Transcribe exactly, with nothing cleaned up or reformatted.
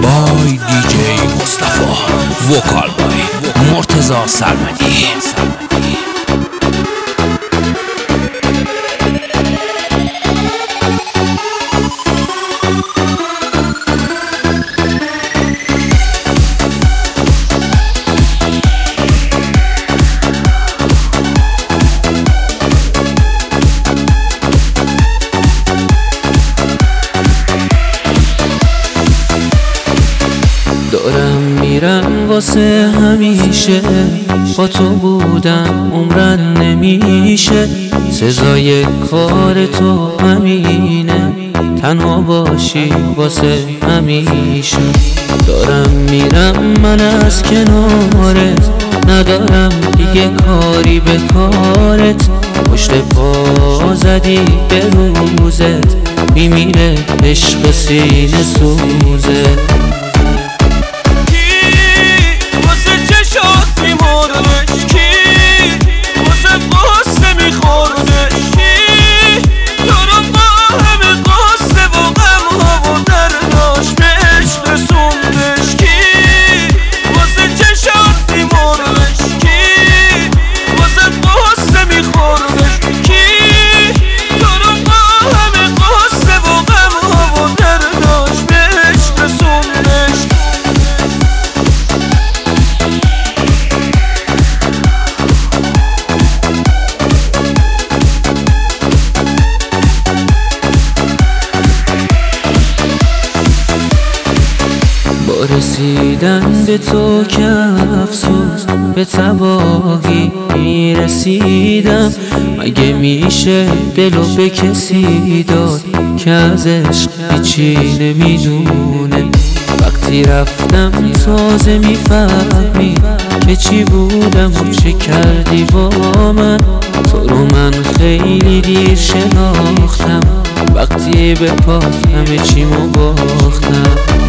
بای دی جی مصطفی، وکال بای مرتضی سرمدی. دارم میرم واسه همیشه، با تو بودم عمرن نمیشه. سزای کار تو همینه، تنها باشی واسه همیشه. دارم میرم من از کنارت، ندارم دیگه کاری به کارت. پشت پا زدی به روزت، میمیره عشق سینه سوزت. رسیدن به تو که افسوس، به تباهی میرسیدم. مگه میشه دلو به کسی داد که از عشق هیچی نمیدونه؟ وقتی رفتم تازه میفهمی که چی بودم و چه کردی با من. تو رو من خیلی دیر شناختم، وقتی به پات همه چیمو باختم.